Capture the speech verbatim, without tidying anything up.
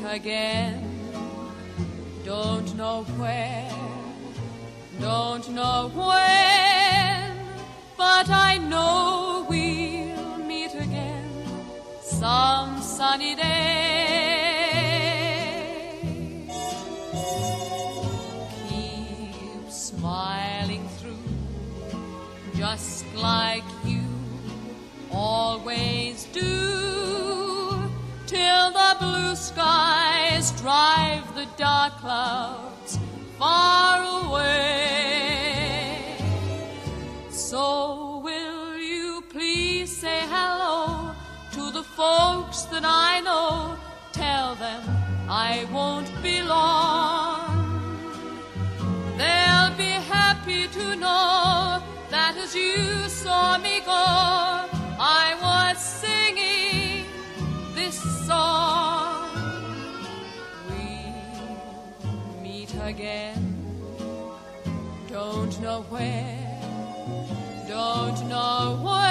again. Don't know where, don't know when, but I know we'll meet again some sunny day. Keep smiling through, just like you always do, till the blue skies drive the dark clouds far away. So will you please say hello to the folks that I know? Tell them I won't be long. They'll be happy to know that as you saw me go, I was singing this song. We'll meet again, don't know where, don't know where.